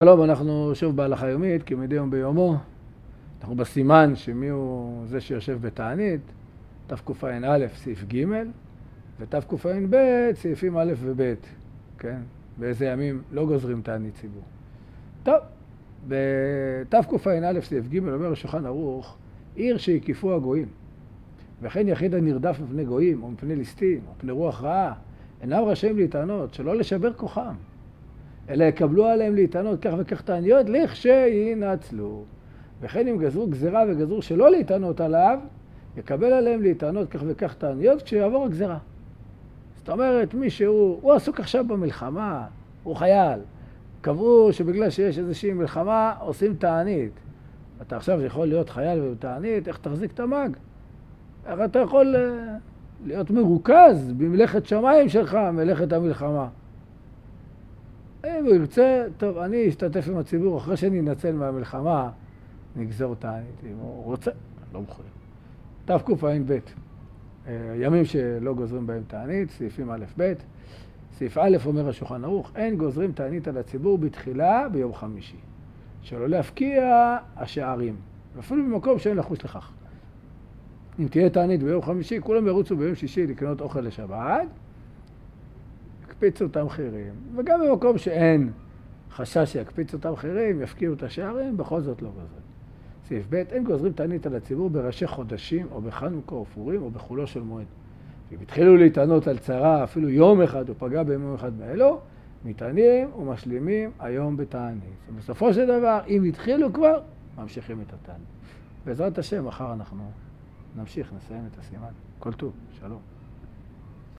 שלום, אנחנו שוב בהלכה יומית, כמדי יום ביומו. אנחנו בסימן שמי הוא זה שיושב בתענית, תקע"א סעיף ג' ותקע"ב סעיפים א' וב', כן? באיזה ימים לא גוזרים תענית ציבור. טוב, בתקע"א סעיף ג' אומר השולחן ערוך, עיר שהקיפו הגויים, וכן יחיד הנרדף מפני גויים, או מפני ליסטים, או מפני רוח רעה, אינם רשאים להתענות, שלא לשבר כוחם, אלא יקבלו עליהם להתענות כך וכך תעניות, לכשינצלו. וכן אם גזרו גזירה וגזרו שלא להתענות עליו, יקבל עליהם להתענות כך וכך תעניות כשיעבור הגזירה. זאת אומרת, הוא עסוק עכשיו במלחמה, הוא חייל. קבעו שבגלל שיש איזושהי מלחמה, עושים תענית. אתה עכשיו יכול להיות חייל ובתענית, איך תחזיק את המג? איך אתה יכול להיות מרוכז במלאכת שמיים שלך, מלאכת המלחמה? אם הוא ירצה, טוב, אני אשתתף עם הציבור, אחרי שאני אנצל מהמלחמה, נגזור תענית. אם הוא רוצה, לא מחויב. תקע"ב, ימים שלא גוזרים בהם תענית, סעיפים א' ב'. סעיף א' אומר השולחן ערוך, אין גוזרים תענית על הציבור בתחילה ביום חמישי, שלא להפקיע השערים, ואפילו במקום שאין לחוש לכך. אם תהיה תענית ביום חמישי, כולם ירוצו ביום שישי לקנות אוכל לשבת, יקפיצו את המחירים, וגם במקום שאין חשש שיקפיצו את המחירים, יפקיעו את השערים, בכל זאת לא גוזרים. סעיף ב', אין גוזרים תענית על הציבור בראשי חודשים, או בחנוכה או פורים, או בחולו של מועד. אם התחילו להתענות על צרה, אפילו יום אחד, או פגע ביום אחד מאלו, מתענים ומשלימים היום בתענית. בסופו של דבר, אם התחילו כבר, ממשיכים את התענית. בעזרת השם, מחר אנחנו נמשיך, נסיים את הסימן. כל טוב, שלום.